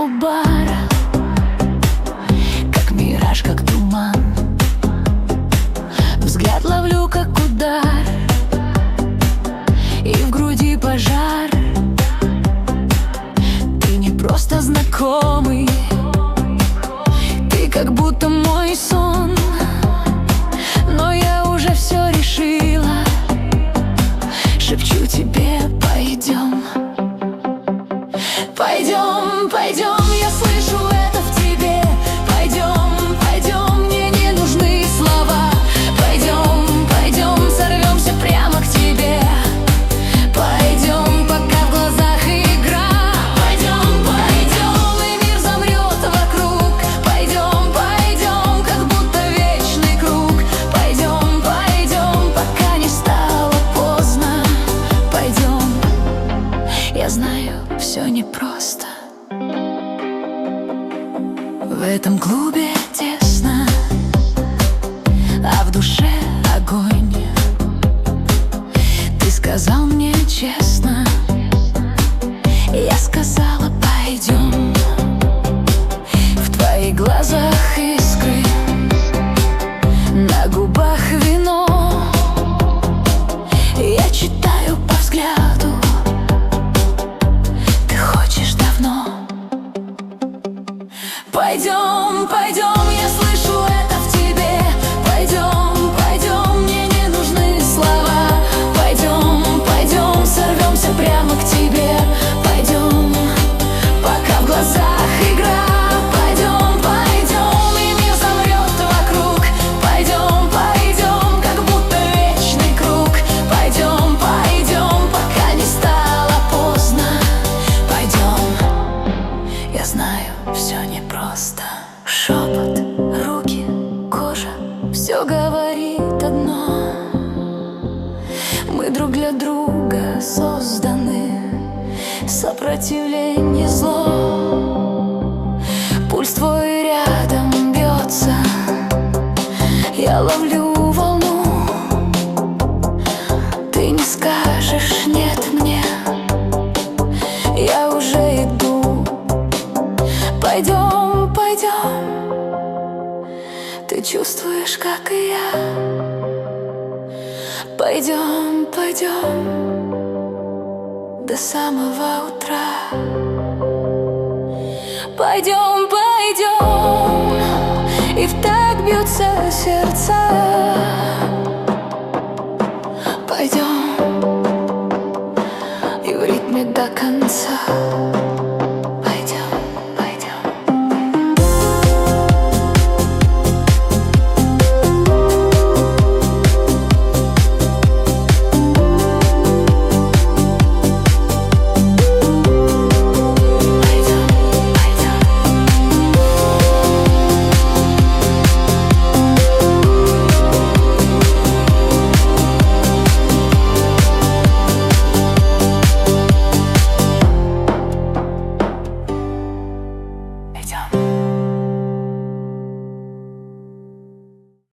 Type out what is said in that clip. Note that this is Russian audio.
у бара, как мираж, как туман. Взгляд ловлю, как удар, и в груди пожар. Ты не просто знакомый, ты как будто мой сон. Но я уже все решила, шепчу тебе: пойдем. Пойдем, пойдем, я слышу это в тебе. Пойдем, пойдем, мне не нужны слова. Пойдем, пойдем, сорвемся прямо к тебе. Пойдем, пока в глазах игра. Пойдем, пойдем, и мир замрет вокруг. Пойдем, пойдем, как будто вечный круг. Пойдем, пойдем, пока не стало поздно. Пойдем, я знаю, все непросто. В этом клубе тесно, а в душе огонь. Ты сказал мне честно, я сказала: пойдем. В твоих глазах искры, на губах вино. Я читаю по взгляду, ты хочешь давно. Пойдем, пойдем, я слышу это в тебе. Пойдем, пойдем, мне не нужны слова. Пойдем, пойдем, сорвемся прямо к тебе. Пойдем, пока в глазах игра. Пойдем, пойдем, и мир замрет вокруг. Пойдем, пойдем, как будто вечный круг. Пойдем, пойдем, пока не стало поздно. Пойдем, я знаю, все непросто. Шепот, руки, кожа, все говорит одно: мы друг для друга созданы, сопротивление зло. Пульс твой рядом бьется, я ловлю волну. Ты не скажешь нет мне, я уже иду. Пойдем, пойдем, ты чувствуешь, как и я. Пойдем, пойдем, до самого утра. Пойдем, пойдем, и в такт бьются сердца. Пойдем, и в ритме до конца.